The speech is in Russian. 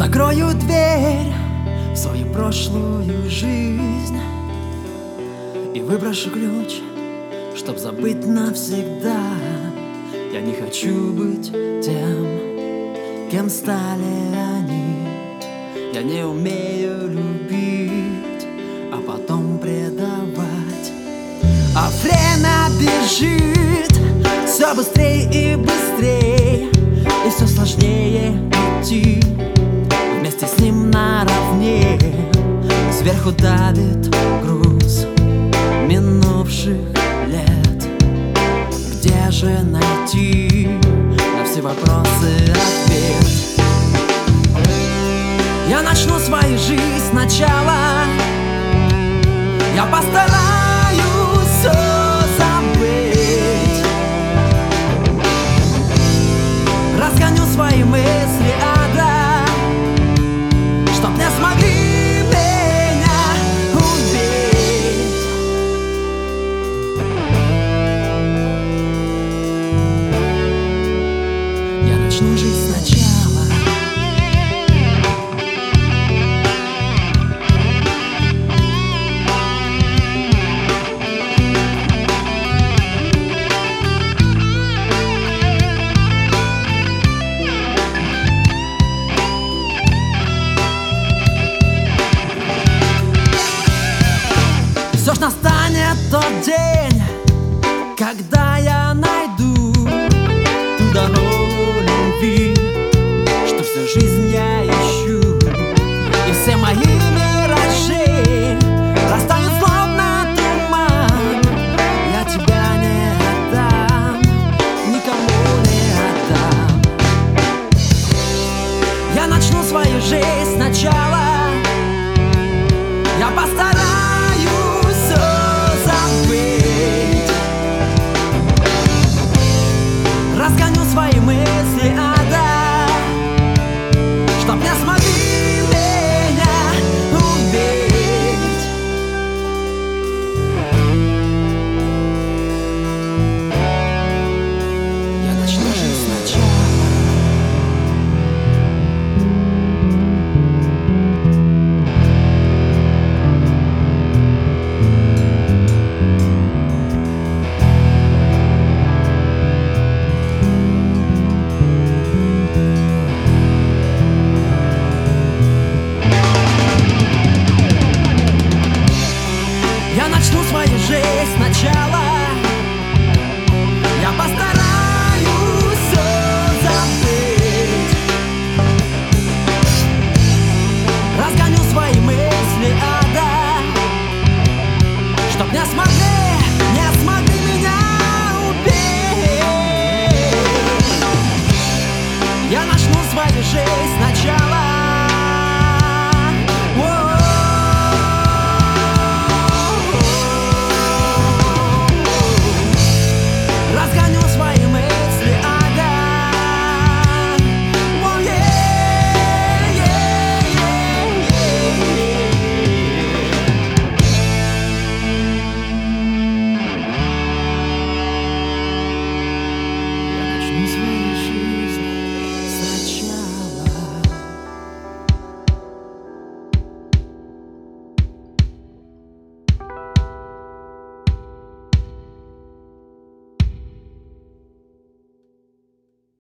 Закрою дверь в свою прошлую жизнь и выброшу ключ, чтоб забыть навсегда. Я не хочу быть тем, кем стали они. Я не умею любить, а потом предавать. А время бежит все быстрее и быстрее, и все сложнее идти вместе с ним наравне. Сверху давит груз минувших лет. Где же найти на все вопросы ответ? Я начну свою жизнь сначала. Я постараюсь все забыть. Разгоню свои мысли ада, чтоб не смогли меня убить. Я начну жить сначала.